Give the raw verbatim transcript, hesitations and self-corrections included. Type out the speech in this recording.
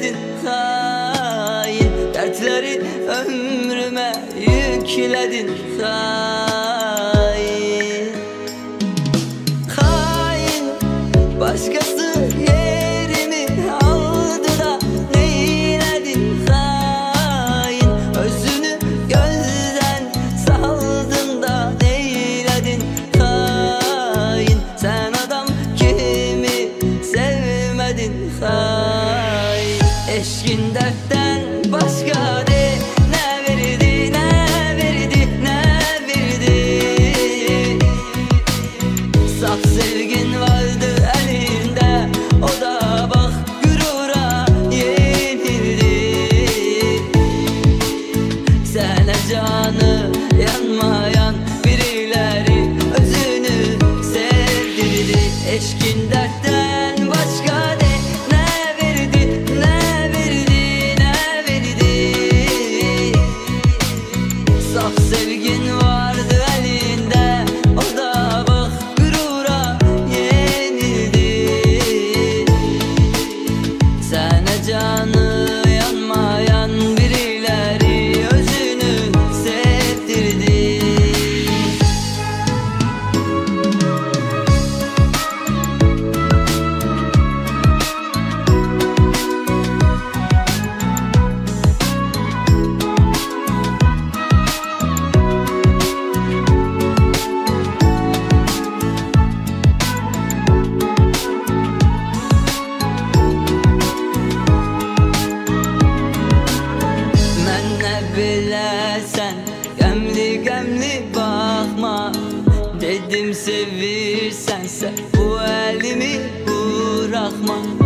eyledin hain, dertleri ömrüme yükledin hain. Hain, başkası yerimi aldı da neyledin hain, özünü gözden saldın da neyledin hain. Sen adam kimi sevmedin hain, eşkin dertten başka de ne verdi, ne verdi, ne verdi. Saf sevgin vardı elinde, o da bak gurura yenildi. Sana canı yanmayan birileri özünü sevdirdi. Eşkin dertten başka de ne verdi, ne verdi, ne verdi. Saf sevgin vardı elinde, o da bak gurura yenildi. Sana canı yanmayan birileri özünü sevdirdi. Biləsən, qəmli-qəmli baxma, dedim sevirsənsə bu əlimi buraxma.